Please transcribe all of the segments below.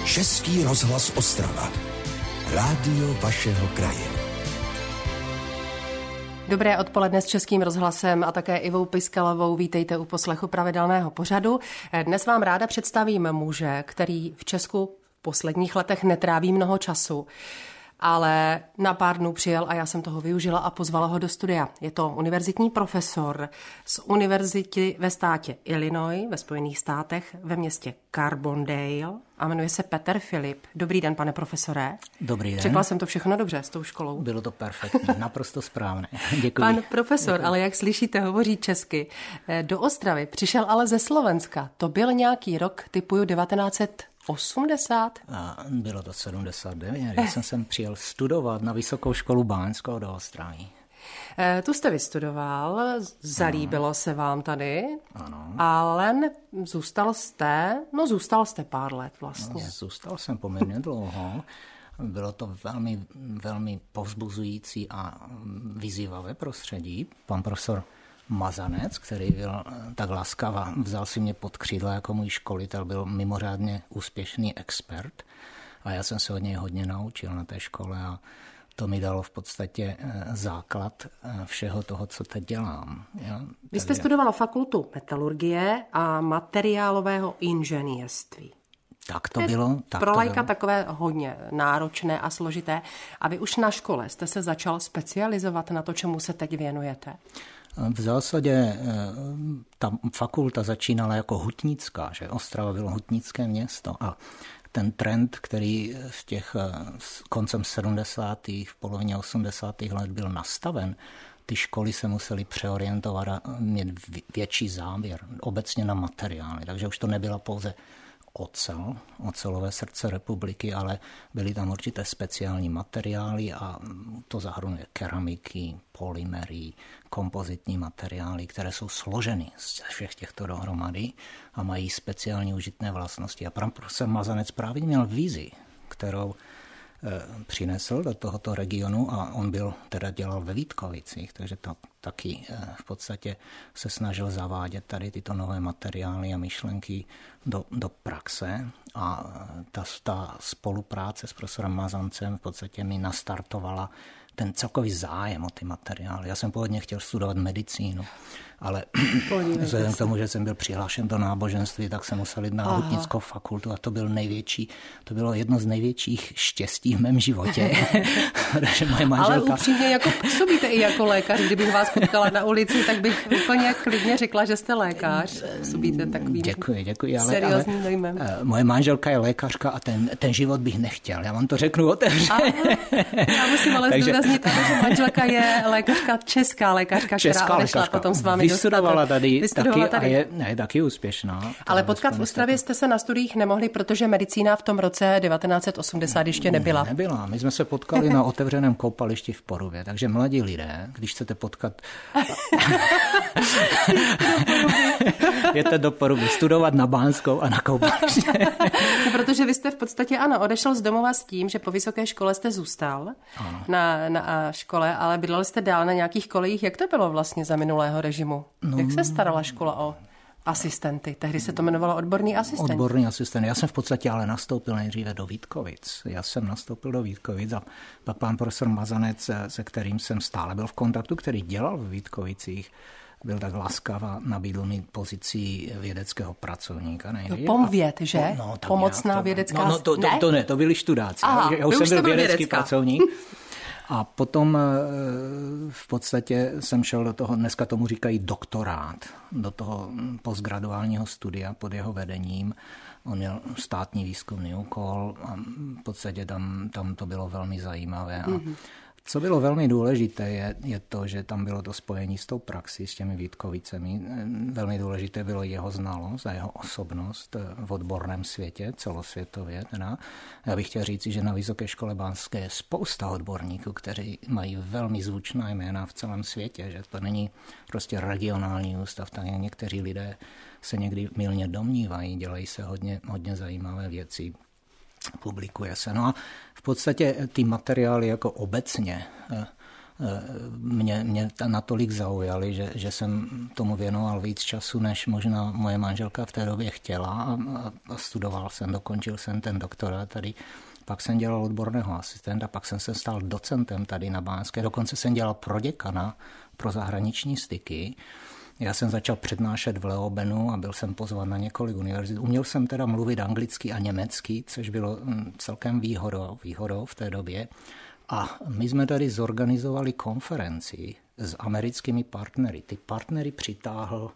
Český rozhlas Ostrava. Rádio vašeho kraje. Dobré odpoledne s Českým rozhlasem a také Ivou Piskalovou. Vítejte u poslechu pravidelného pořadu. Dnes vám ráda představím muže, který v Česku v posledních letech netráví mnoho času, ale na pár dnů přijel a já jsem toho využila a pozvala ho do studia. Je to univerzitní profesor z univerzity ve státě Illinois ve Spojených státech ve městě Carbondale a jmenuje se Petr Filip. Dobrý den, pane profesore. Dobrý den. Řekla jsem to všechno dobře s tou školou? Bylo to perfektní, naprosto správné. Děkuji. Pan profesor, ale jak slyšíte, hovoří česky. Do Ostravy přišel ale ze Slovenska. To byl nějaký rok, typuju 1980? A bylo to 79. Já jsem sem přijel studovat na Vysokou školu báňskou do Ostravy. Tu jste vystudoval, zalíbilo se vám tady, Ano. ale zůstal jste pár let vlastně. No, zůstal jsem poměrně dlouho. Bylo to velmi, velmi povzbuzující a vyzývavé prostředí. Pan profesor Mazanec, který byl tak laskav a vzal si mě pod křídla jako můj školitel, byl mimořádně úspěšný expert a já jsem se od něj hodně naučil na té škole a to mi dalo v podstatě základ všeho toho, co teď dělám. Jo? Vy jste studoval fakultu metalurgie a materiálového inženýrství. Tak to bylo. Pro laika takové hodně náročné a složité. A vy už na škole jste se začal specializovat na to, čemu se teď věnujete? V zásadě ta fakulta začínala jako hutnická, že Ostrava bylo hutnické město a ten trend, který v těch koncem 70. v polovině 80. let byl nastaven, ty školy se musely přeorientovat a mít větší záběr obecně na materiály. Takže už to nebyla pouze ocelové srdce republiky, ale byly tam určité speciální materiály a to zahrnuje keramiky, polymery, kompozitní materiály, které jsou složeny z všech těchto dohromady a mají speciální užitné vlastnosti. A pan profesor Mazanec právě měl vizi, kterou přinesl do tohoto regionu a on dělal ve Vítkovicích, takže taky v podstatě se snažil zavádět tady tyto nové materiály a myšlenky do praxe a ta spolupráce s profesorem Mazancem v podstatě mi nastartovala ten celkový zájem o ty materiály. Já jsem původně chtěl studovat medicínu, ale vzhledem k tomu, že jsem byl přihlášen do náboženství, tak jsem musel jít na hutnickou fakultu a to bylo jedno z největších štěstí v mém životě. Moje manželka... Ale upřímně jako působíte i jako lékař. Kdybych vás potkala na ulici, tak bych úplně klidně řekla, že jste lékař. Působíte takovým děkuji, seriózním dojmem. Moje manželka je lékařka a ten život bych nechtěl. Já vám to řeknu otevřeně. Já musím ale zdůraznit, že manželka je lékařka, česká lékařka, která odešla potom s vámi vystudovala tady a je taky úspěšná. Ale potkat v Ostravě jste se na studiích nemohli, protože medicína v tom roce 1980 ještě nebyla. Nebyla. My jsme se potkali na otevřeném koupališti v Porubě, takže mladí lidé, když chcete potkat... Jděte do Poruby, studovat na Bánskou a na koupaliště. Protože vy jste v podstatě, odešel z domova s tím, že po vysoké škole jste zůstal na škole, ale bydlel jste dál na nějakých kolejích. Jak to bylo vlastně za minulého režimu? Jak se starala škola o asistenty? Tehdy se to jmenovalo odborný asistent. Odborný asistent. Já jsem v podstatě ale nastoupil nejdříve do Vítkovic. A pak pan profesor Mazanec, se kterým jsem stále byl v kontaktu, který dělal v Vítkovicích, byl tak laskav a nabídl mi pozici vědeckého pracovníka. Pomvěd, že? Pomocná vědecká... To byli študáci. Já už jsem byl vědecký pracovník. A potom v podstatě jsem šel do toho, dneska tomu říkají doktorát, do toho postgraduálního studia pod jeho vedením. On měl státní výzkumný úkol a v podstatě tam to bylo velmi zajímavé. A co bylo velmi důležité, je to, že tam bylo to spojení s tou praxí, s těmi Vítkovicemi. Velmi důležité bylo jeho znalost a jeho osobnost v odborném světě, celosvětově. Já bych chtěl říct, že na Vysoké škole báňské je spousta odborníků, kteří mají velmi zvučná jména v celém světě, že to není prostě regionální ústav, tak někteří lidé se někdy mylně domnívají, dělají se hodně zajímavé věci. Publikuje se. No a v podstatě ty materiály jako obecně mě natolik zaujaly, že jsem tomu věnoval víc času, než možná moje manželka v té době chtěla a studoval jsem, dokončil jsem ten doktorát tady. Pak jsem dělal odborného asistenta, pak jsem se stal docentem tady na Báňské, dokonce jsem dělal proděkana pro zahraniční styky. Já jsem začal přednášet v Leobenu a byl jsem pozván na několik univerzit. Uměl jsem teda mluvit anglicky a německy, což bylo celkem výhodou v té době. A my jsme tady zorganizovali konferenci s americkými partnery. Ty partnery přitáhl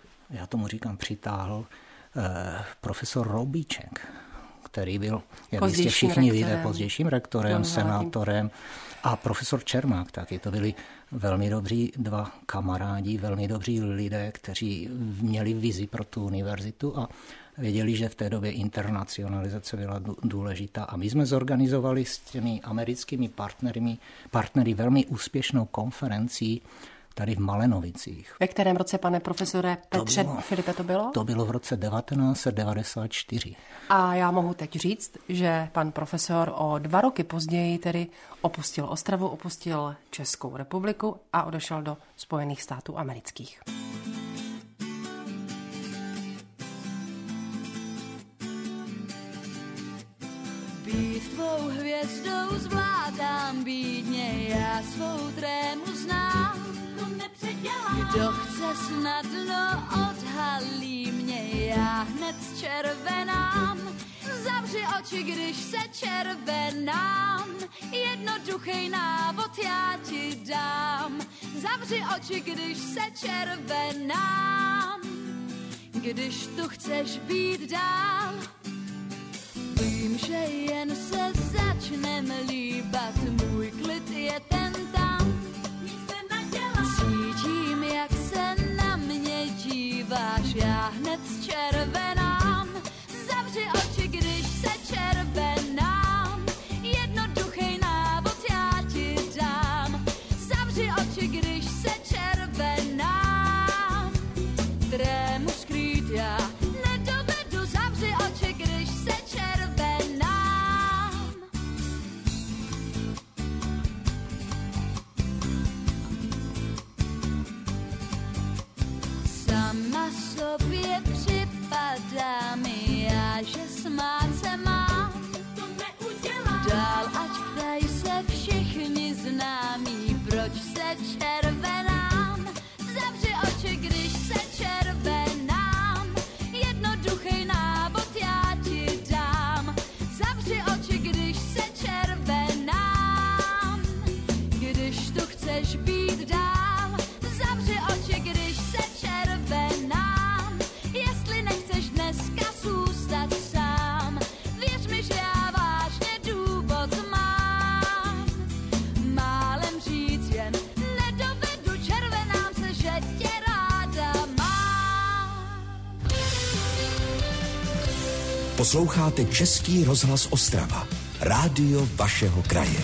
profesor Roubíček, který byl, jak jistě všichni víte, pozdějším rektorem, senátorem, a profesor Čermák taky. To byli velmi dobří dva kamarádi, velmi dobří lidé, kteří měli vizi pro tu univerzitu a věděli, že v té době internacionalizace byla důležitá. A my jsme zorganizovali s těmi americkými partnery velmi úspěšnou konferenci tady v Malenovicích. Ve kterém roce, pane profesore Petře Filipe, to bylo? To bylo v roce 1994. A já mohu teď říct, že pan profesor o 2 roky později tedy opustil Ostravu, opustil Českou republiku a odešel do Spojených států amerických. Být tvou hvězdou zvládám bídně, já svou trému znám. Kdo chce snadno odhalí mě, já hned červenám. Zavři oči, když se červenám, jednoduchej návod já ti dám. Zavři oči, když se červenám, když tu chceš být dál. Vím, že jen se začnem líbat, můj klid je ten tam. Cítím, jak se na mě díváš, já hned červenám. Zavři oči, když se červenám, jednoduchej návod já ti dám. Zavři oči, když se červenám, trému skrýt já nedovedu. Zavři oči, když se červenám. Sama sobě připadám já, že smát se mám. To neudělám. Dál ať ptají se všichni známí, proč se červenám. Zavři oči, když se červenám, jednoduchej návod já ti dám. Zavři oči, když se červenám, když tu chceš být dál. Zavři oči, když se červenám, jestli nechceš dneska zůstat sám. Věř mi, že já vážně důvod mám. Málem říct jen nedovedu, červenám se, že tě ráda mám. Posloucháte Český rozhlas Ostrava, rádio vašeho kraje.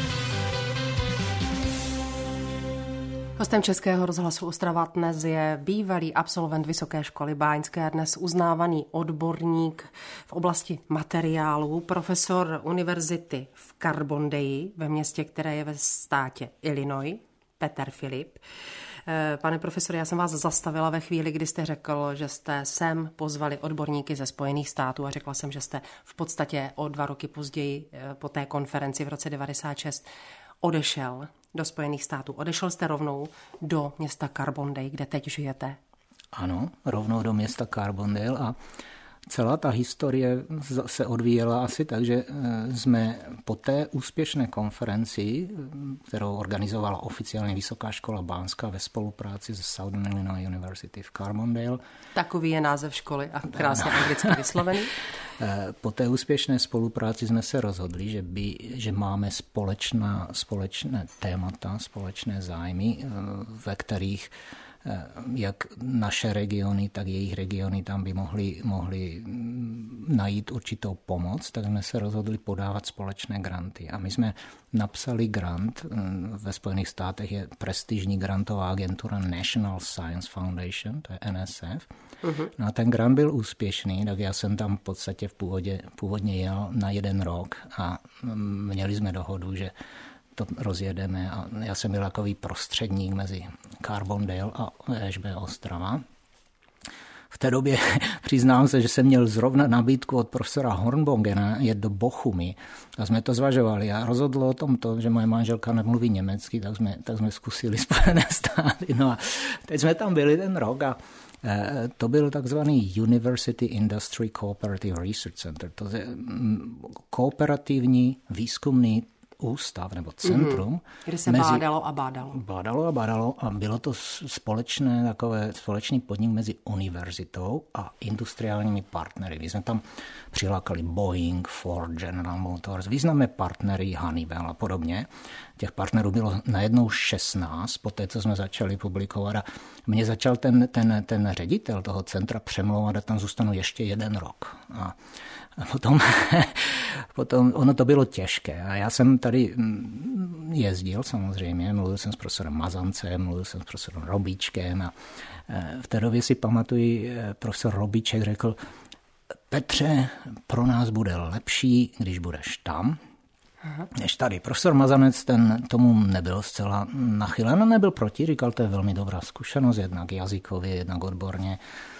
Hostem Českého rozhlasu Ostrava dnes je bývalý absolvent Vysoké školy báňské, dnes uznávaný odborník v oblasti materiálů, profesor univerzity v Carbondale, ve městě, které je ve státě Illinois, Petr Filip. Pane profesore, já jsem vás zastavila ve chvíli, kdy jste řekl, že jste sem pozvali odborníky ze Spojených států a řekla jsem, že jste v podstatě o 2 roky později po té konferenci v roce 96 odešel do Spojených států. Odešel jste rovnou do města Carbondale, kde teď žijete? Ano, rovnou do města Carbondale a celá ta historie se odvíjela asi tak, že jsme po té úspěšné konferenci, kterou organizovala oficiálně Vysoká škola báňská ve spolupráci s Southern Illinois University v Carbondale. Takový je název školy a krásně anglicky vyslovený. Po té úspěšné spolupráci jsme se rozhodli, že máme společné témata, společné zájmy, ve kterých jak naše regiony, tak jejich regiony tam by mohli najít určitou pomoc, tak jsme se rozhodli podávat společné granty. A my jsme napsali grant, ve Spojených státech je prestižní grantová agentura National Science Foundation, to je NSF. No a ten grant byl úspěšný, tak já jsem tam v podstatě původně jel na 1 rok a měli jsme dohodu, že to rozjedeme. A já jsem byl takový prostředník mezi Carbondale a VŠB Ostrava. V té době přiznám se, že jsem měl zrovna nabídku od profesora Hornbogena jet do Bochumy a jsme to zvažovali a rozhodlo o tom to, že moje manželka nemluví německy, tak jsme zkusili Spojené státy. No a teď jsme tam byli ten rok a to byl takzvaný University Industry Cooperative Research Center, to je kooperativní výzkumný ústav nebo centrum. Kde se bádalo a bádalo. Bádalo a bádalo a bylo to společný podnik mezi univerzitou a industriálními partnery. My jsme tam přilákali Boeing, Ford, General Motors, významné partnery Honeywell a podobně. Těch partnerů bylo najednou 16, poté, co jsme začali publikovat a mě začal ten ředitel toho centra přemlouvat a tam zůstanu ještě 1 rok. A potom ono to bylo těžké a já jsem tady jezdil samozřejmě, mluvil jsem s profesorem Mazancem, mluvil jsem s profesorem Robíčkem a v té době si pamatuju, profesor Robíček řekl, Petře, pro nás bude lepší, když budeš tam, než tady. Profesor Mazanec tomu nebyl zcela nachylen, nebyl proti, říkal, to je velmi dobrá zkušenost, jednak jazykově, jednak odborně,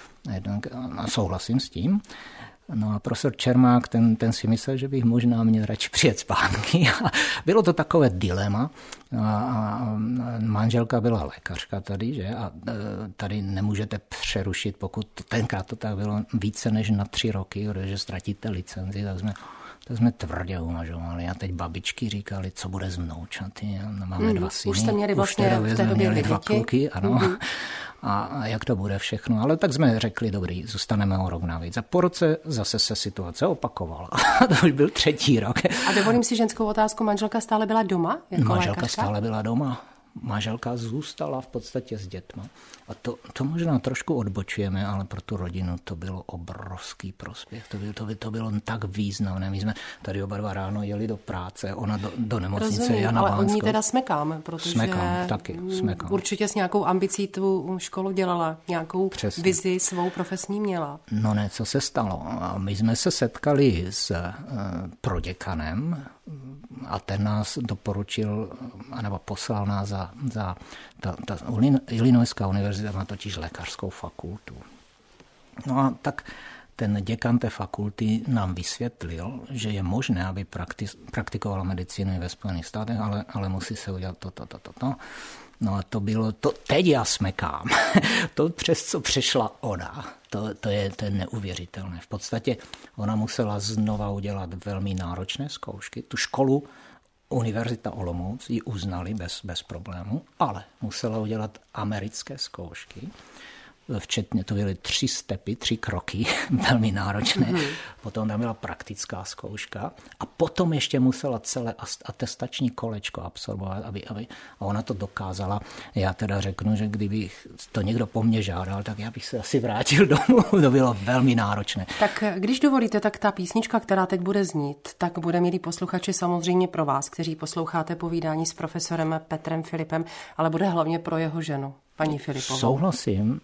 a souhlasím s tím. No a profesor Čermák, ten si myslel, že bych možná měl radši přijet zpátky. A bylo to takové dilema. A manželka byla lékařka tady, že? A tady nemůžete přerušit, pokud tenkrát to tak bylo více než na 3 roky, protože ztratíte licenci, tak jsme tvrdě uvažovali. A teď babičky říkali, co bude s vnoučaty. Máme 2 syny. Už jste měli vlastně v té době 2 kluky, ano. A jak to bude všechno. Ale tak jsme řekli, dobrý, zůstaneme o rok navíc. A po roce zase se situace opakovala. A to už byl 3. rok. A dovolím si ženskou otázku, manželka stále byla doma? Manželka stále byla doma. Manželka zůstala v podstatě s dětma. A to možná trošku odbočujeme, ale pro tu rodinu to bylo obrovský prospěch. To bylo tak významné. My jsme tady oba 2 ráno jeli do práce, ona do nemocnice. Rozumím, já na ale Bánskou. o ní teda smekám, protože smekám. Určitě s nějakou ambicí tu školu dělala, nějakou vizi svou profesní měla. No ne, co se stalo? My jsme se setkali s proděkanem a ten nás doporučil, anebo poslal nás za ta Illinoiská univerzita má totiž lékařskou fakultu. No a tak ten děkan té fakulty nám vysvětlil, že je možné, aby praktikovala medicínu ve Spojených státech, ale musí se udělat to. No a to bylo to. Teď já smekám. To, přes co přešla ona, to je neuvěřitelné. V podstatě ona musela znova udělat velmi náročné zkoušky. Tu školu Univerzita Olomouc ji uznali bez problému, ale musela udělat americké zkoušky. Včetně to byly 3 stepy, 3 kroky, velmi náročné. Potom tam byla praktická zkouška a potom ještě musela celé atestační kolečko absolvovat, aby a ona to dokázala. Já teda řeknu, že kdybych to někdo po mně žádal, tak já bych se asi vrátil domů. To bylo velmi náročné. Tak když dovolíte, tak ta písnička, která teď bude znít, tak bude, milí posluchači, samozřejmě pro vás, kteří posloucháte povídání s profesorem Petrem Filipem, ale bude hlavně pro jeho ženu, paní Filipovou. Souhlasím.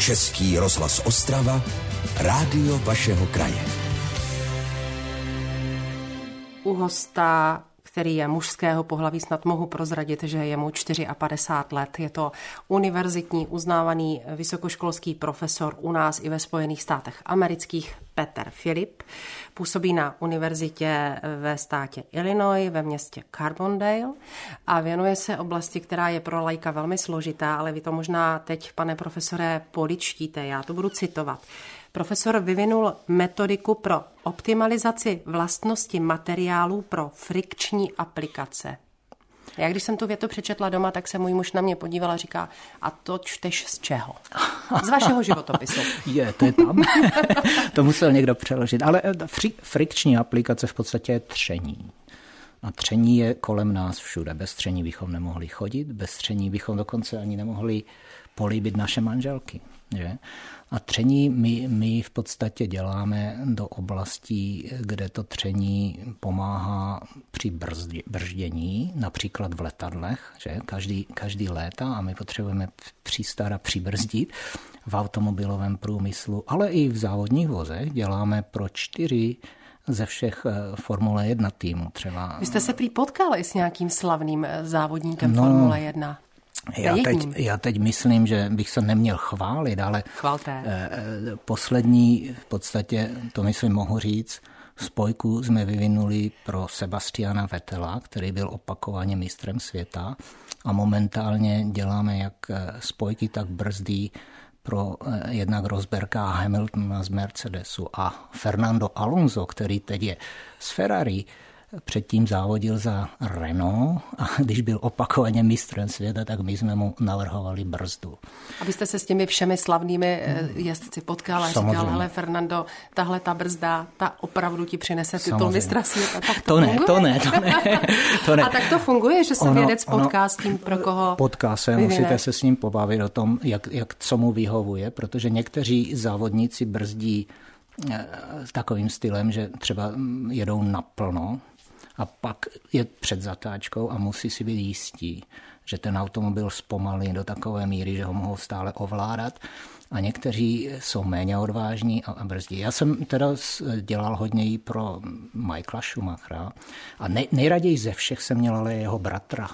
Český rozhlas Ostrava, rádio vašeho kraje. U hosta, který je mužského pohlaví, snad mohu prozradit, že je mu 54 let. Je to univerzitní uznávaný vysokoškolský profesor u nás i ve Spojených státech amerických, Petr Filip. Působí na univerzitě ve státě Illinois, ve městě Carbondale a věnuje se oblasti, která je pro laika velmi složitá, ale vy to možná teď, pane profesore, poličtíte. Já to budu citovat. Profesor vyvinul metodiku pro optimalizaci vlastnosti materiálů pro frikční aplikace. Já když jsem tu větu přečetla doma, tak se můj muž na mě podíval a říká, a to čteš z čeho? Z vašeho životopisu. To je tam. To musel někdo přeložit. Ale frikční aplikace v podstatě je tření. A tření je kolem nás všude. Bez tření bychom nemohli chodit, bez tření bychom dokonce ani nemohli políbit naše manželky. Že? A tření my v podstatě děláme do oblastí, kde to tření pomáhá při brždění, například v letadlech, že? Každý létá a my potřebujeme přistát a přibrzdit. V automobilovém průmyslu, ale i v závodních vozech děláme pro 4 ze všech Formule 1 týmů třeba. Vy jste se prý potkali s nějakým slavným závodníkem Formule 1? Já teď myslím, že bych se neměl chválit, ale chvalte. Poslední, v podstatě, to myslím mohu říct, spojku jsme vyvinuli pro Sebastiana Vettela, který byl opakovaně mistrem světa a momentálně děláme jak spojky, tak brzdy pro jednak Rosberga a Hamiltona z Mercedesu a Fernando Alonso, který teď je z Ferrari, předtím závodil za Renault a když byl opakovaně mistrem světa, tak my jsme mu navrhovali brzdu. Abyste se s těmi všemi slavnými jezdci potkal a říkal, hele Fernando, tahle ta brzda, ta opravdu ti přinese titul mistra světa. Tak to ne. A tak to funguje, že se vědec potká s tím, pro koho potká se, musíte se s ním pobavit o tom, jak co mu vyhovuje, protože někteří závodníci brzdí takovým stylem, že třeba jedou naplno, a pak je před zatáčkou a musí si být jistí, že ten automobil zpomalí do takové míry, že ho mohou stále ovládat. A někteří jsou méně odvážní a brzdí. Já jsem teda dělal hodně i pro Michaela Schumachera a nejraději ze všech jsem měl ale jeho bratra.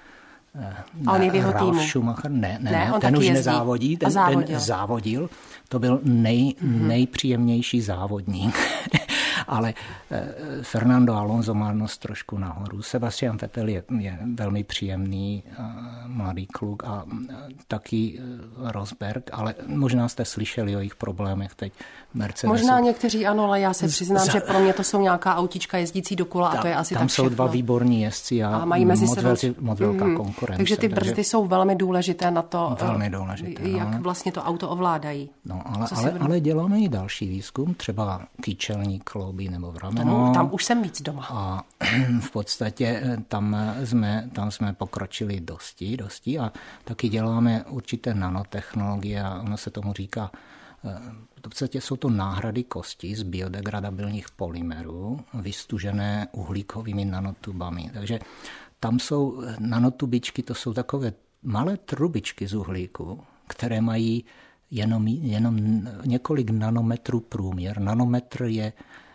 A on je v jeho týmu? Schumacher, ne, ten už nezávodí, ten závodil. To byl nejpříjemnější závodník. Ale Fernando Alonso má nos trošku nahoru. Sebastian Vettel je velmi příjemný mladý kluk a taky Rosberg, ale možná jste slyšeli o jejich problémech teď Mercedesu. Možná někteří ano, ale já se přiznám, že pro mě to jsou nějaká autička jezdící dokola a to je asi tak všechno. Tam jsou 2 výborní jezdci a mají mezi moc velká konkurence. Takže ty brzdy jsou velmi důležité na to, jak no. vlastně to auto ovládají. No, ale děláme i další výzkum, třeba kyčelní klouby nebo v rameno. Tam už jsem víc doma. A v podstatě tam jsme pokročili dosti a taky děláme určité nanotechnologie a ono se tomu říká, v podstatě jsou to náhrady kosti z biodegradabilních polymerů, vystužené uhlíkovými nanotubami. Takže tam jsou nanotubičky, to jsou takové malé trubičky z uhlíku, které mají jenom několik nanometrů průměr. Nanometr je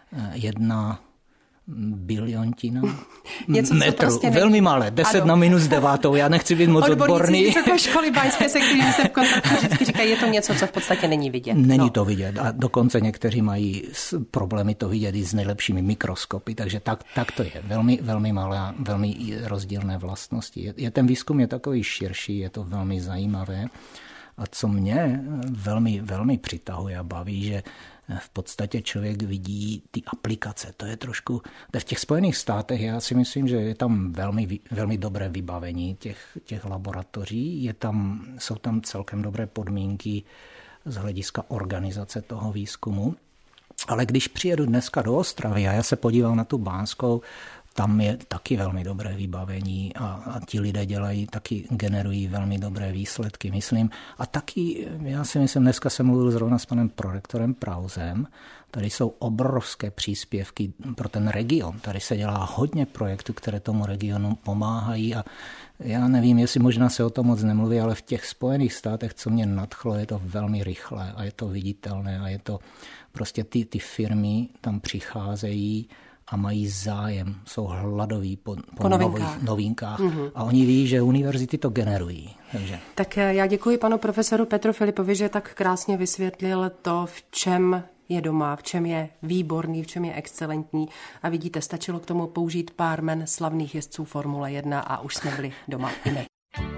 1 biliontina metru. Prostě velmi malé, 10 na -9. Já nechci být moc odborný. Odborníci školy báňské, se kterými se v kontaktu vždycky říkají, je to něco, co v podstatě není vidět. Není to vidět a dokonce někteří mají problémy to vidět i s nejlepšími mikroskopy, takže tak to je. Velmi, velmi malé a velmi rozdílné vlastnosti. Ten výzkum je takový širší, je to velmi zajímavé. A co mě velmi, velmi přitahuje a baví, že v podstatě člověk vidí ty aplikace. To je trošku... V těch Spojených státech já si myslím, že je tam velmi, velmi dobré vybavení těch laboratoří. Jsou tam celkem dobré podmínky z hlediska organizace toho výzkumu. Ale když přijedu dneska do Ostravy a já se podívám na tu Bánskou, tam je taky velmi dobré vybavení a ti lidé generují velmi dobré výsledky, myslím. A taky, já si myslím, dneska jsem mluvil zrovna s panem prorektorem Prausem, tady jsou obrovské příspěvky pro ten region. Tady se dělá hodně projektů, které tomu regionu pomáhají a já nevím, jestli možná se o tom moc nemluví, ale v těch Spojených státech, co mě nadchlo, je to velmi rychlé a je to viditelné a je to prostě ty firmy tam přicházejí a mají zájem, jsou hladoví po nových novinkách. A oni ví, že univerzity to generují. Takže. Tak já děkuji panu profesoru Petru Filipovi, že tak krásně vysvětlil to, v čem je doma, v čem je výborný, v čem je excelentní. A vidíte, stačilo k tomu použít pár jmen slavných jezdců Formule 1 a už jsme byli doma i my.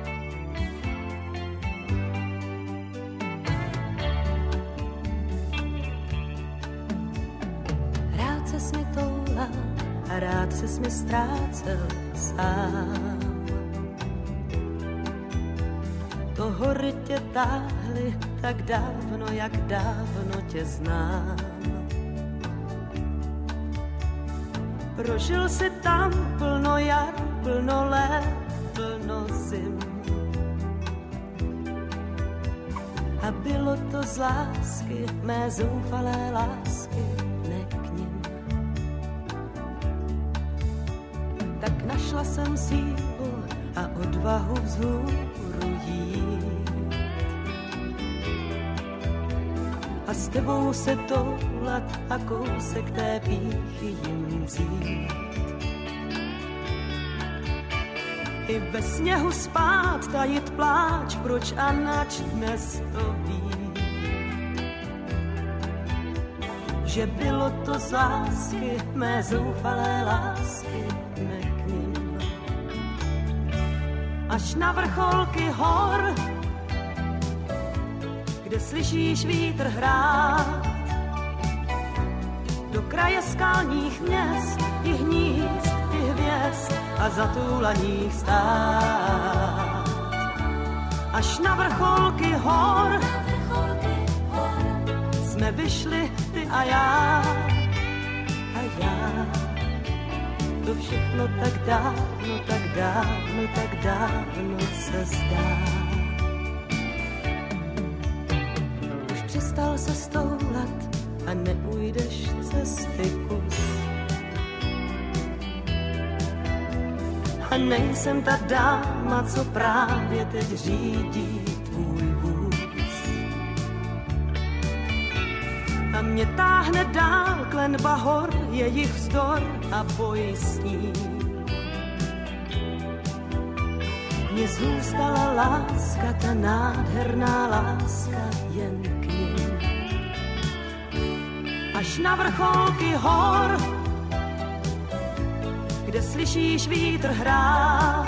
Rád ses mi toulal a rád ses mi ztrácel sám. To hory tě táhly tak dávno, jak dávno tě znám. Prožil si tam plno jar, plno let, plno zim. A bylo to z lásky, mé zoufalé lásky, ne k nim. Tak našla jsem sílu a odvahu vzhůru jít. A s tebou se toulat a kousek té pýchy jim vzít. I ve sněhu spát, tajit pláč, proč a nač dnes to ví. Že bylo to z lásky, mé zoufalé lásky, ne k nim. Až na vrcholky hor, kde slyšíš vítr hrát, do kraje skalních měst i hnízd, i hvězd a zatulaných stát. Až na vrcholky hor jsme vyšli ty a já. To všechno tak dávno, tak dávno, tak dávno se zdá. Už přestal se stoulat a neujdeš cesty kus. A nejsem ta dáma, co právě teď řídí tvůj vůz. A mě táhne dál klenba hor, jejich vzdor a boj s ní. Mně zůstala láska, ta nádherná láska jen k nim. Až na vrcholky hor, kde slyšíš vítr hrát,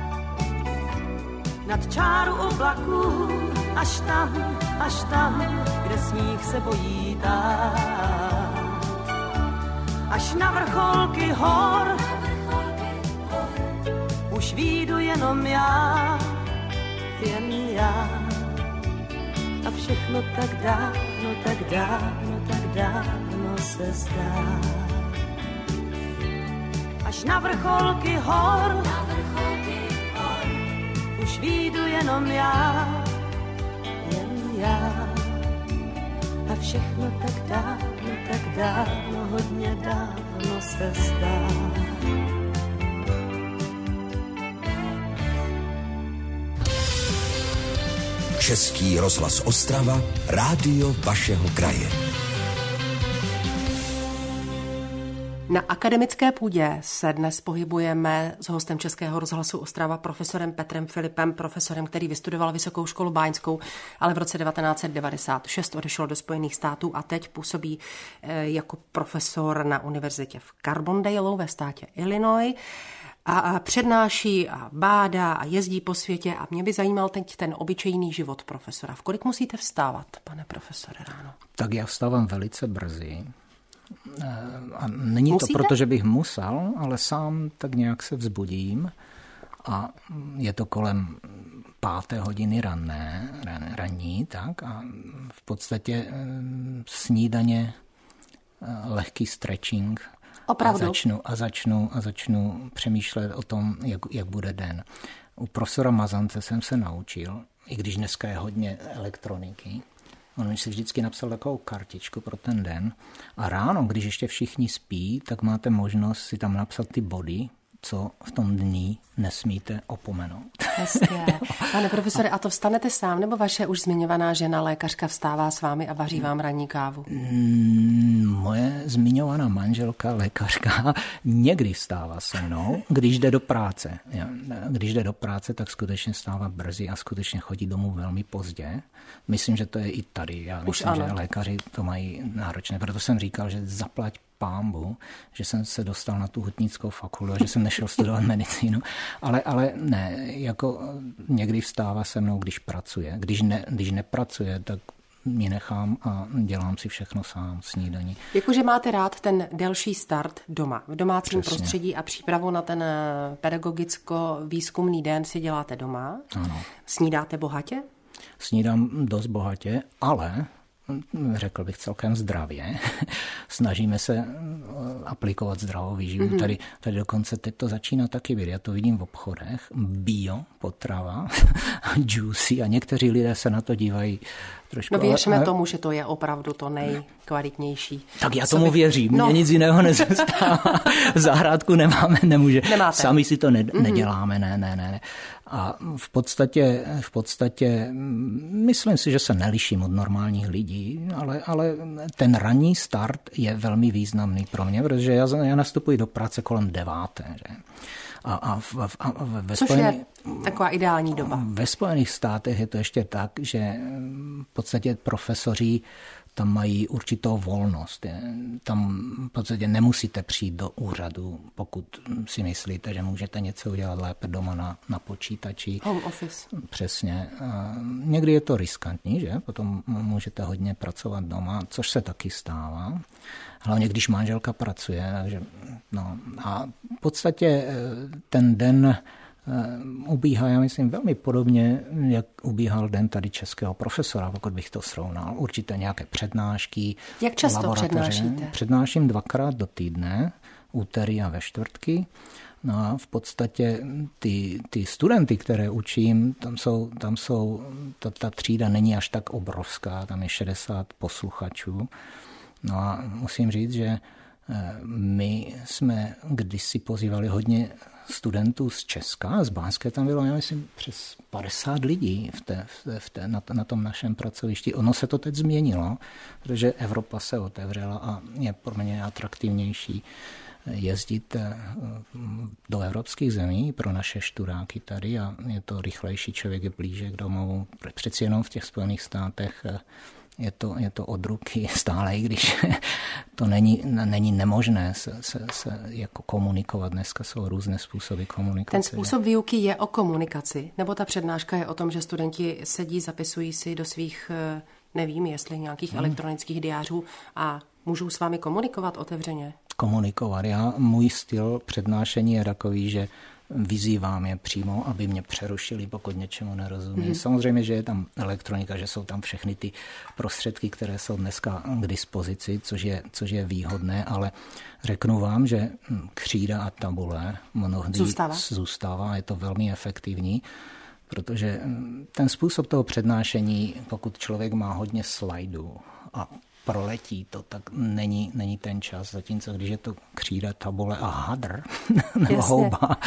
nad čáru oblaků, až tam, kde sníh se bojí tát. Až na vrcholky hor, už výjdu jenom já, jen já. A všechno tak dávno, tak dávno, tak dávno se zdá. Až na vrcholky hor, už výjdu jenom já, jen já. A všechno tak dávno, hodně dávno se zdá. Český rozhlas Ostrava, rádio vašeho kraje. Na akademické půdě se dnes pohybujeme s hostem Českého rozhlasu Ostrava profesorem Petrem Filipem, profesorem, který vystudoval Vysokou školu báňskou, ale v roce 1996 odešel do Spojených států a teď působí jako profesor na univerzitě v Carbondale ve státě Illinois. A přednáší a bádá a jezdí po světě a mě by zajímal teď ten obyčejný život profesora. V kolik musíte vstávat, pane profesore, ráno? Tak já vstávám velice brzy. A není to proto, že bych musel, ale sám tak nějak se vzbudím a je to kolem 5. hodiny ranní, tak a v podstatě snídaně, lehký stretching Opravdu? A začnu přemýšlet o tom, jak bude den. U profesora Mazance jsem se naučil, i když dneska je hodně elektroniky, on si vždycky napsal takovou kartičku pro ten den a ráno, když ještě všichni spí, tak máte možnost si tam napsat ty body, co v tom dní nesmíte opomenout. Jasně. Pane profesore, a to vstanete sám, nebo vaše už zmiňovaná žena, lékařka, vstává s vámi a vaří vám ranní kávu? Moje zmiňovaná manželka, lékařka, někdy vstává se mnou, když jde do práce. Když jde do práce, tak skutečně vstává brzy a skutečně chodí domů velmi pozdě. Myslím, že to je i tady. Já myslím, že lékaři to mají náročné. Proto jsem říkal, že zaplať pánbu, že jsem se dostal na tu hutnickou fakultu a že jsem nešel studovat medicínu. Ale ne, jako někdy vstává se mnou, když pracuje. Když nepracuje, tak mě nechám a dělám si všechno sám, snídaní. Jakože máte rád ten delší start doma, v domácím prostředí a přípravu na ten pedagogicko-výzkumný den si děláte doma. Ano. Snídáte bohatě? Snídám dost bohatě, ale řekl bych celkem zdravě. Snažíme se aplikovat zdravou výživu. Tady dokonce teď to začíná taky být. Já to vidím v obchodech. Bio, potrava, juicy a někteří lidé se na to dívají trošku. No věříme tomu, že to je opravdu to nejkvalitnější. Tak já tomu věřím. Mně nic jiného nezůstává. Zahrádku nemůže. Nemáte. Sami si to neděláme. Ne. A v podstatě myslím si, že se neliším od normálních lidí, ale ten ranní start je velmi významný pro mě, protože já nastupuji do práce kolem 9. Že? Což je taková ideální doba. Ve Spojených státech je to ještě tak, že v podstatě profesoři tam mají určitou volnost. Tam v podstatě nemusíte přijít do úřadu, pokud si myslíte, že můžete něco udělat lépe doma na počítači. Home office. Přesně. Někdy je to riskantní, že? Potom můžete hodně pracovat doma, což se taky stává. Hlavně, když manželka pracuje. Takže, a v podstatě ten den ubíhá, já myslím, velmi podobně, jak ubíhal den tady českého profesora, pokud bych to srovnal. Určitě nějaké přednášky. Jak často přednášíte? Přednáším 2krát do týdne, úterý a ve čtvrtky. No a v podstatě ty studenty, které učím, tam jsou ta třída není až tak obrovská, tam je 60 posluchačů. No a musím říct, že my jsme kdysi pozývali hodně studentů z Česka, z Banské tam bylo, já myslím, přes 50 lidí na tom našem pracovišti. Ono se to teď změnilo, protože Evropa se otevřela a je pro mě atraktivnější jezdit do evropských zemí pro naše študáky tady a je to rychlejší, člověk je blíže k domovu. Přeci jenom v těch Spojených státech je to od ruky stále, i když to není nemožné se jako komunikovat. Dneska jsou různé způsoby komunikace. Ten způsob výuky je o komunikaci? Nebo ta přednáška je o tom, že studenti sedí, zapisují si do svých, nevím, jestli nějakých elektronických diářů a můžou s vámi komunikovat otevřeně? Komunikovat. Můj styl přednášení je takový, že vyzývám je přímo, aby mě přerušili, pokud něčemu nerozumí. Samozřejmě, že je tam elektronika, že jsou tam všechny ty prostředky, které jsou dneska k dispozici, což je výhodné, ale řeknu vám, že křída a tabule mnohdy zůstává, je to velmi efektivní, protože ten způsob toho přednášení, pokud člověk má hodně slajdů a proletí to, tak není ten čas. Zatímco, když je to křída, tabule a hadr nebo houba,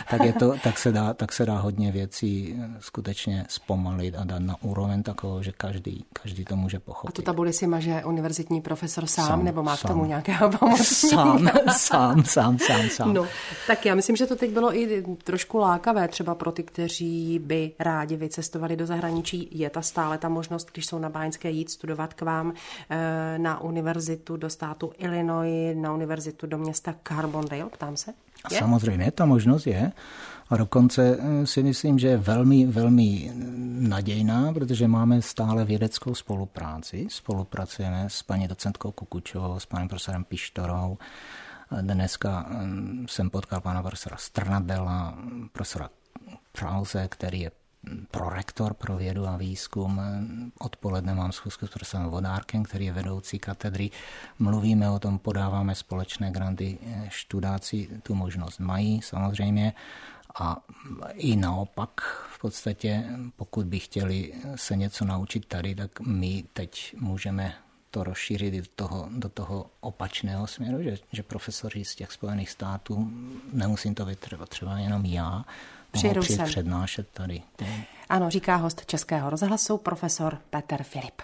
tak se dá hodně věcí skutečně zpomalit a dát na úroveň takovou, že každý to může pochopit. A tu tabuli si maže univerzitní profesor sám nebo má k tomu nějakého pomocníka? Sám. No, tak já myslím, že to teď bylo i trošku lákavé, třeba pro ty, kteří by rádi vycestovali do zahraničí. Je stále ta možnost, když jsou na Báňské, jít studovat k vám na univerzitu do státu Illinois, na univerzitu do města Carbondale, ptám se? Je? Samozřejmě, ta možnost je. A dokonce si myslím, že je velmi, velmi nadějná, protože máme stále vědeckou spolupráci. Spolupracujeme s paní docentkou Kukučovou, s panem profesorem Pištorou. Dneska jsem potkal pana profesora Strnadela, profesora Krause, který je prorektor pro vědu a výzkum. Odpoledne mám schůzku s profesorem Vodárkem, který je vedoucí katedry. Mluvíme o tom, podáváme společné granty, študáci tu možnost mají samozřejmě. A i naopak v podstatě, pokud by chtěli se něco naučit tady, tak my teď můžeme to rozšířit do toho opačného směru, že profesoři z těch Spojených států, nemusím to vytrvat třeba jenom já, mohou přijít přednášet tady. Ano, říká host Českého rozhlasu profesor Petr Filip.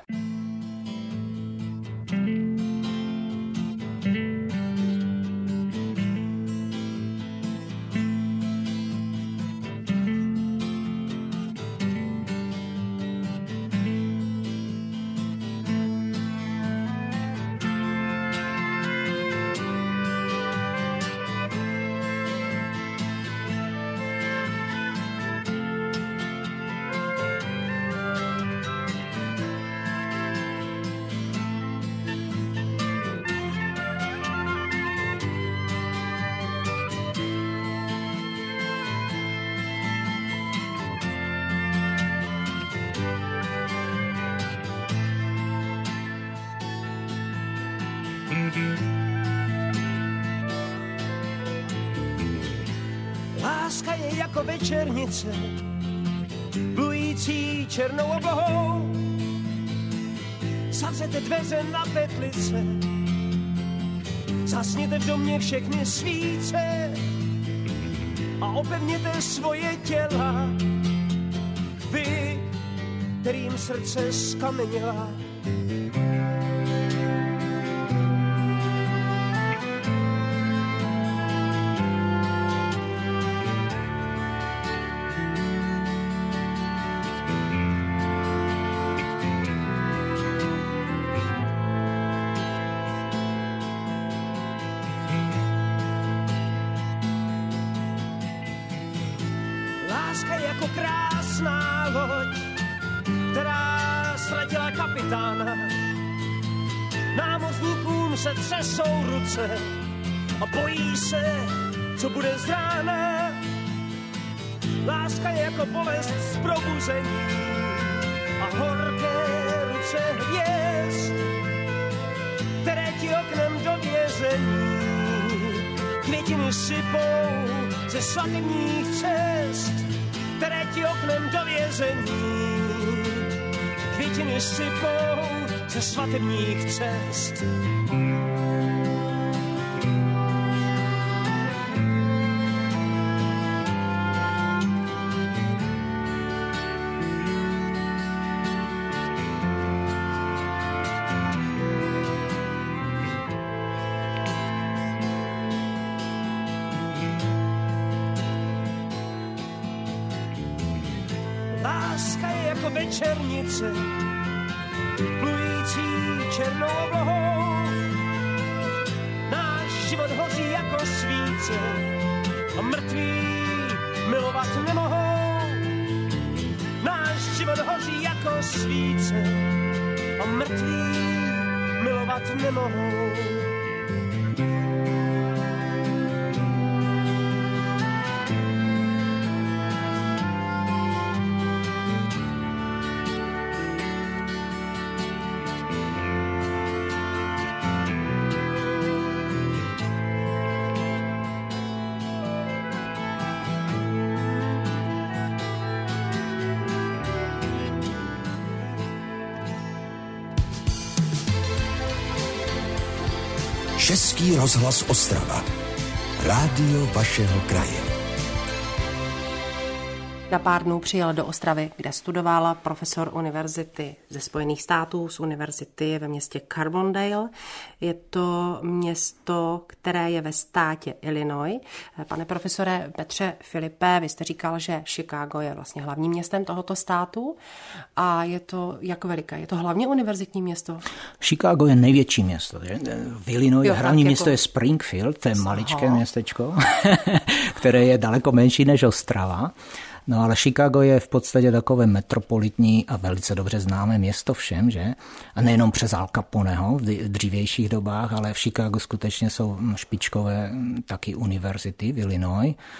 Láska je jako večernice, plující černou oblohou. Zavřete dveře na petlice, zasněte v domě všechny svíce a opevněte svoje těla. Vy, kterým srdce skameněla. Láska je jako krásná loď, která ztratila kapitána. Námořníkům se třesou ruce a bojí se, co bude z rána. Láska je jako bolest z probuzení a horké ruce hvězd, které ti oknem do vězení květiny sypou ze svatebních cest, které ti oknem do vězení květiny sypou ze svatebních cest. Láska je jako večernice, plující černou oblohou. Náš život hoří jako svíce a mrtví milovat nemohou. Náš život hoří jako svíce a mrtví milovat nemohou. Český rozhlas Ostrava. Rádio vašeho kraje. Na pár dnů přijel do Ostravy, kde studoval profesor univerzity ze Spojených států, z univerzity ve městě Carbondale. Je to město, které je ve státě Illinois. Pane profesore Petře Filipe, vy jste říkal, že Chicago je vlastně hlavním městem tohoto státu. A je to jak veliké? Je to hlavně univerzitní město? Chicago je největší město. Že? V Illinois hlavní město je Springfield, to je maličké městečko, které je daleko menší než Ostrava. No ale Chicago je v podstatě takové metropolitní a velice dobře známé město všem, že? A nejenom přes Al Caponeho v dřívějších dobách, ale v Chicagu skutečně jsou špičkové taky univerzity v Illinois.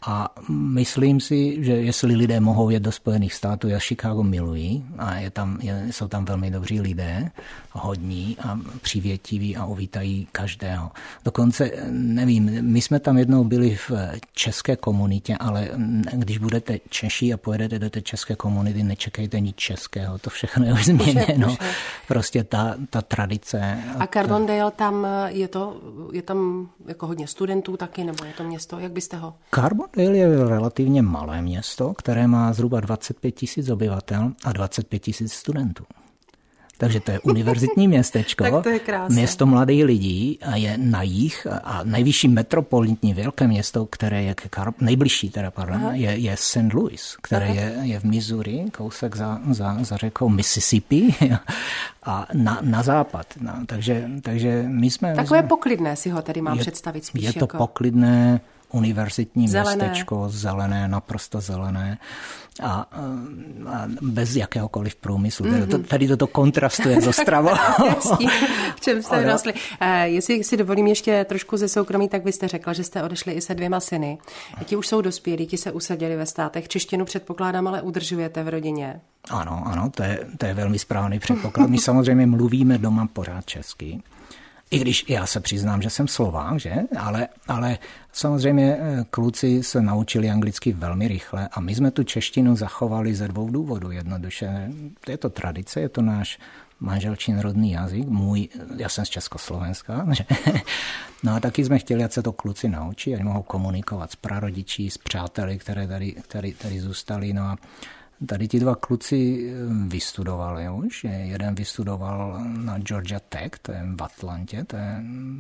A myslím si, že jestli lidé mohou jet do Spojených států, já Chicago miluji a jsou tam velmi dobří lidé, hodní a přívětiví a uvítají každého. Dokonce, nevím, my jsme tam jednou byli v české komunitě, ale když budete Češi a pojedete do té české komunity, nečekejte nic českého, to všechno je už změněno. Prostě ta tradice. A Carbondale, tam je tam jako hodně studentů taky, nebo je to město, jak byste ho... Carbondale je relativně malé město, které má zhruba 25 000 obyvatel a 25 000 studentů. Takže to je univerzitní městečko, tak to je krásné. Město mladých lidí a je na jih a nejvyšší metropolitní velké město, které je nejbližší je St. Louis, které je v Missouri, kousek za řekou Mississippi a na západ. No, takže my jsme... Takové poklidné si ho tady mám představit spíš. Je to poklidné univerzitní městečko, zelené, naprosto zelené a bez jakéhokoliv průmyslu. Tady toto kontrastuje s Ostravou. V čem jste vyrostli. Jestli si dovolím ještě trošku ze soukromí, tak byste řekla, že jste odešli i se 2 syny. Ti už jsou dospělí, ti se usadili ve státech. Češtinu předpokládám, ale udržujete v rodině. Ano, to je velmi správný předpoklad. My samozřejmě mluvíme doma pořád česky. I když já se přiznám, že jsem Slovák, že? Ale samozřejmě kluci se naučili anglicky velmi rychle a my jsme tu češtinu zachovali ze 2 důvodů. Jednoduše, je to tradice, je to náš manželčin rodný jazyk, já jsem z Československa, že? No a taky jsme chtěli, ať se to kluci naučí, ať mohou komunikovat s prarodiči, s přáteli, které tady zůstali. No a tady ti 2 kluci vystudovali už. Jeden vystudoval na Georgia Tech, to je v Atlantě, to je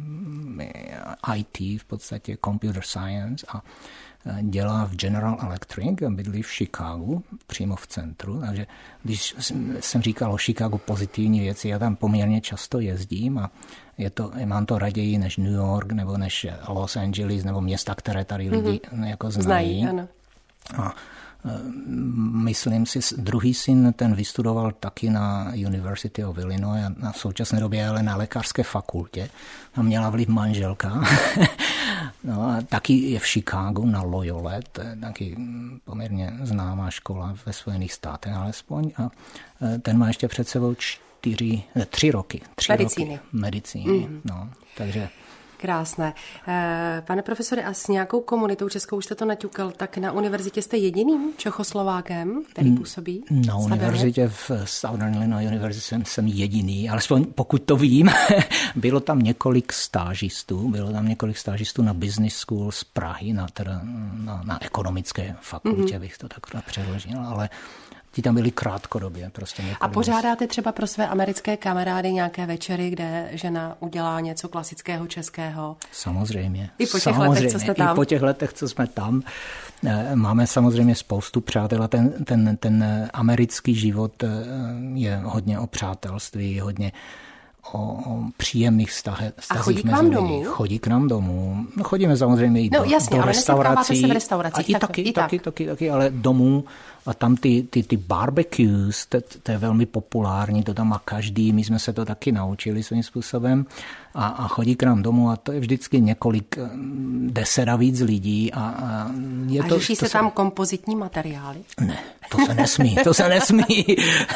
IT v podstatě, computer science a dělá v General Electric a bydlí v Chicagu, přímo v centru. Takže když jsem říkal o Chicagu pozitivní věci, já tam poměrně často jezdím a mám to raději než New York nebo než Los Angeles nebo města, které tady lidi jako znají. Ano. A myslím si, druhý syn, ten vystudoval taky na University of Illinois a na současné době ale na lékařské fakultě. Tam měla vliv manželka. No a taky je v Chicagu na Loyole, to je taky poměrně známá škola ve Spojených státech alespoň. A ten má ještě před sebou 3 roky. Medicíny. No, takže... Krásné. Pane profesore, a s nějakou komunitou českou, už jste to naťukal, tak na univerzitě jste jediným Čechoslovákem, který působí? Na univerzitě v Southern Illinois University jsem jediný, alespoň pokud to vím. Bylo tam několik stážistů na Business School z Prahy, na ekonomické fakultě, bych to takhle přeložil, ale ti tam byli krátkodobě. A pořádáte třeba pro své americké kamarády nějaké večery, kde žena udělá něco klasického českého? Samozřejmě. I po těch letech, co jste tam? I po těch letech, co jsme tam. Máme samozřejmě spoustu přátel a ten americký život je hodně o přátelství, hodně o příjemných vztazích. A chodí k vám domů? Chodí k nám domů. No, chodíme samozřejmě i do restaurací. Se v restauracích. Taky, ale domů. A tam ty barbecues, to je velmi populární, to tam má každý, my jsme se to taky naučili svým způsobem a chodí k nám domů a to je vždycky několik 10 a víc lidí. A řeší se tam kompozitní materiály? Ne, to se nesmí.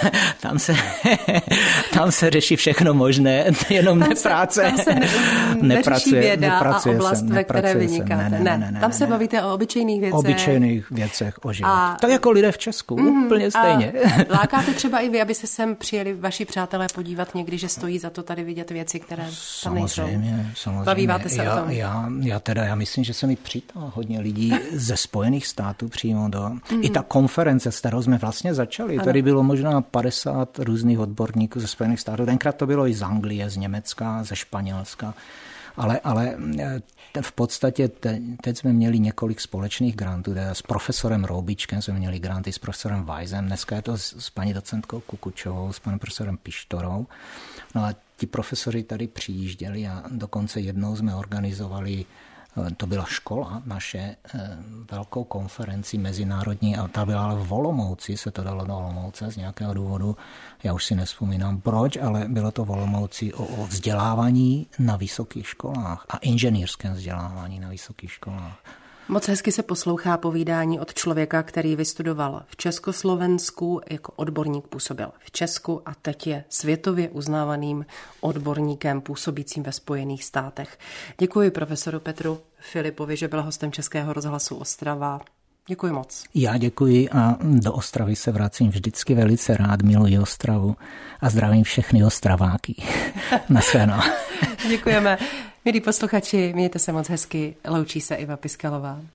Tam se řeší všechno možné, jenom nepráce. Neřeší věda a oblast, ve které vynikáte. Ne. Tam se bavíte o obyčejných věcech. Obyčejných věcech o život. Tak jako lidé v Česku, úplně stejně. Lákáte třeba i vy, aby se sem přijeli vaši přátelé podívat někdy, že stojí za to tady vidět věci, které tam nejsou? Samozřejmě. Bavíváte se o tom? Já myslím, že se mi přítalo hodně lidí ze Spojených států přímo i ta konference, s kterou jsme vlastně začali. Ano. Tady bylo možná 50 různých odborníků ze Spojených států. Tenkrát to bylo i z Anglie, z Německa, ze Španělska. Ale v podstatě teď jsme měli několik společných grantů. S profesorem Roubičkem jsme měli granty, s profesorem Weissem. Dneska je to s paní docentkou Kukučovou, s panem profesorem Pištorou. No a ti profesoři tady přijížděli a dokonce jednou jsme organizovali, to byla škola naše, velkou konferenci mezinárodní a ta byla v Olomouci, se to dalo do Olomouce z nějakého důvodu, já už si nevzpomínám proč, ale bylo to v Olomouci o vzdělávání na vysokých školách a inženýrském vzdělávání na vysokých školách. Moc hezky se poslouchá povídání od člověka, který vystudoval v Československu, jako odborník působil v Česku a teď je světově uznávaným odborníkem působícím ve Spojených státech. Děkuji profesoru Petru Filipovi, že byl hostem Českého rozhlasu Ostrava. Děkuji moc. Já děkuji a do Ostravy se vracím vždycky velice rád, miluji Ostravu a zdravím všechny Ostraváky. Naschledanou. Děkujeme. Milí posluchači, mějte se moc hezky. Loučí se Iva Piskalová.